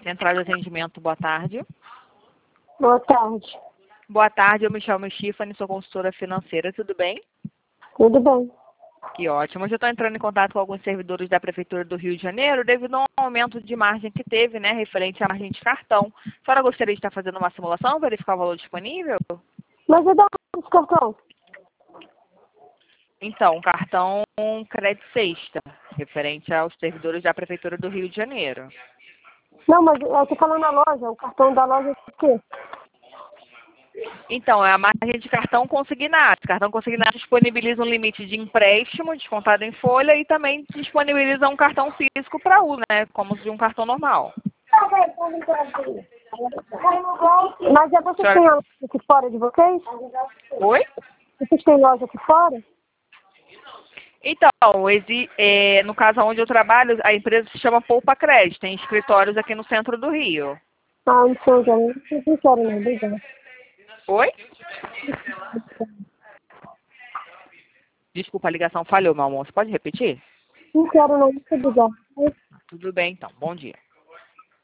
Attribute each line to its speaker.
Speaker 1: Central de atendimento, boa tarde.
Speaker 2: Boa tarde.
Speaker 1: Boa tarde, eu me chamo Stephanie, sou consultora financeira, tudo bem?
Speaker 2: Tudo bem?
Speaker 1: Que ótimo. Hoje eu estou entrando em contato com alguns servidores da Prefeitura do Rio de Janeiro devido a um aumento de margem que teve, né, referente à margem de cartão. A senhora gostaria de estar fazendo uma simulação, verificar o valor disponível?
Speaker 2: Mas eu dou esse cartão.
Speaker 1: Então, um cartão crédito sexta, referente aos servidores da Prefeitura do Rio de Janeiro.
Speaker 2: Não, mas eu tô falando na loja. O cartão da loja é o quê?
Speaker 1: Então, é a margem de cartão consignado. Cartão consignado disponibiliza um limite de empréstimo descontado em folha e também disponibiliza um cartão físico para uso, né? Como de um cartão normal.
Speaker 2: Mas é vocês têm loja aqui fora de vocês?
Speaker 1: Oi?
Speaker 2: Vocês têm loja aqui fora?
Speaker 1: Então, no caso onde eu trabalho, a empresa se chama Poupa Crédito. Tem escritórios aqui no centro do Rio.
Speaker 2: Ah, não sei, já. Não quero não, obrigada.
Speaker 1: Oi? Desculpa, a ligação falhou, meu amor. Você pode repetir?
Speaker 2: Não quero não, muito obrigada.
Speaker 1: Tudo bem, então. Bom dia.